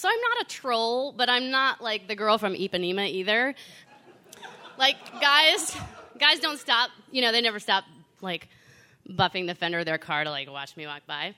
So I'm not a troll, but I'm not like the girl from Ipanema either. Like, guys don't stop, they never stop, like, buffing the fender of their car to, like, watch me walk by.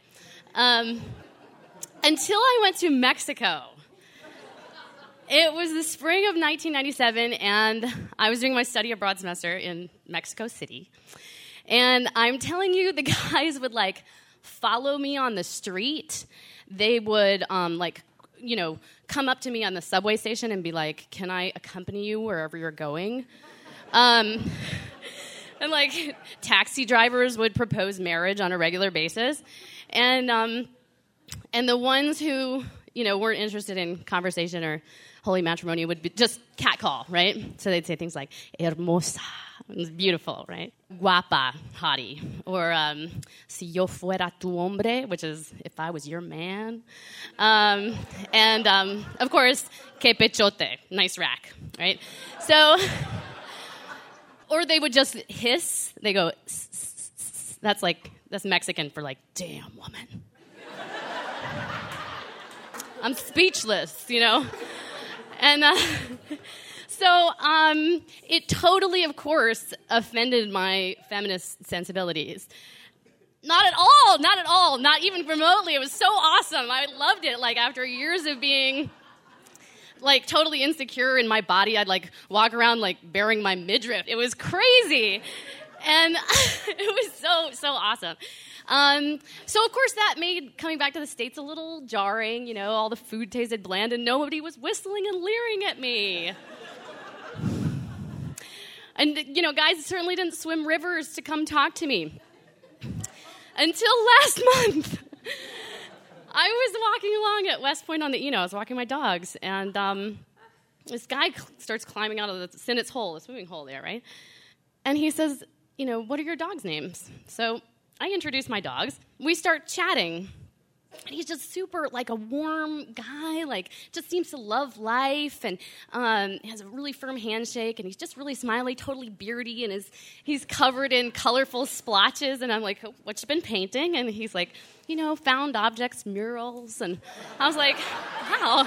Until I went to Mexico. It was the spring of 1997, and I was doing my study abroad semester in Mexico City. And I'm telling you, the guys would, like, follow me on the street. They would, come up to me on the subway station and be like, can I accompany you wherever you're going? And, like, taxi drivers would propose marriage on a regular basis. And the ones who, weren't interested in conversation or holy matrimony would be just catcall, right? So they'd say things like, hermosa, it's beautiful, right? Guapa, hottie. Or, si yo fuera tu hombre, which is, if I was your man. And, of course, que pechote, nice rack, right? So, or they would just hiss. They go, that's Mexican for, like, damn woman. I'm speechless, And so it totally, of course, offended my feminist sensibilities. Not at all, not even remotely. It was so awesome. I loved it. Like, after years of being, like, totally insecure in my body, I'd, like, walk around, like, bearing my midriff. It was crazy. And it was so awesome. So, of course, that made coming back to the States a little jarring. All the food tasted bland, and nobody was whistling and leering at me. And, guys certainly didn't swim rivers to come talk to me. Until last month, I was walking along at West Point on the I was walking my dogs, and this guy starts climbing out of the Sinnott's hole, the swimming hole there, right? And he says, what are your dogs' names? So I introduce my dogs. We start chatting. And he's just super, like, a warm guy, like, just seems to love life, and has a really firm handshake, and he's just really smiley, totally beardy, and he's covered in colorful splotches, and I'm like, what you been painting? And he's like, found objects, murals, and I was like, wow.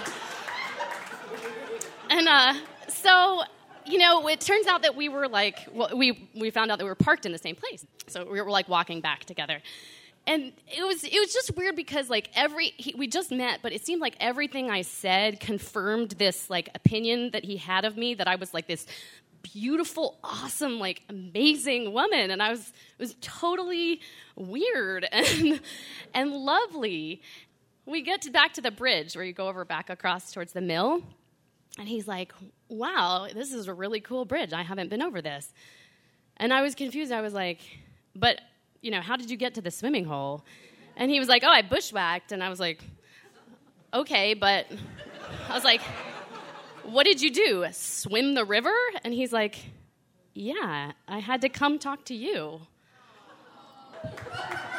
And so, it turns out that we were, like, we found out that we were parked in the same place, so we were, like, walking back together. And it was just weird because, like, we just met, but it seemed like everything I said confirmed this, like, opinion that he had of me, that I was, like, this beautiful, awesome, like, amazing woman. And it was totally weird and lovely. We get back to the bridge where you go back across towards the mill. And he's like, wow, this is a really cool bridge. I haven't been over this. And I was confused. I was like, but how did you get to the swimming hole? And he was like, I bushwhacked. And I was like, okay, but I was like, what did you do? Swim the river? And he's like, yeah, I had to come talk to you.